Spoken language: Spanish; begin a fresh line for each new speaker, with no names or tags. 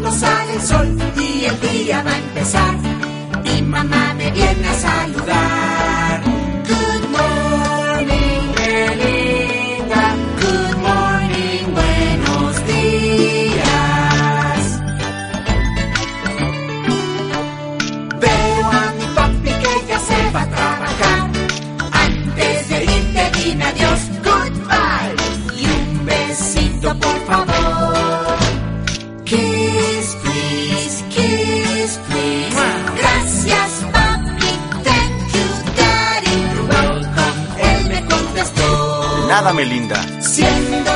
no sale el sol y el día va a empezar. Mi mamá me viene a saludar. Good morning, Belinda. Good morning, buenos días. Veo a mi papi que ya se va a trabajar. Antes de irte dime adiós, goodbye. Y un besito por favor. Kiss, please, kiss, please. Gracias, papi, thank you, daddy. You're welcome, él me contestó.
De nada, Melinda.
Siendo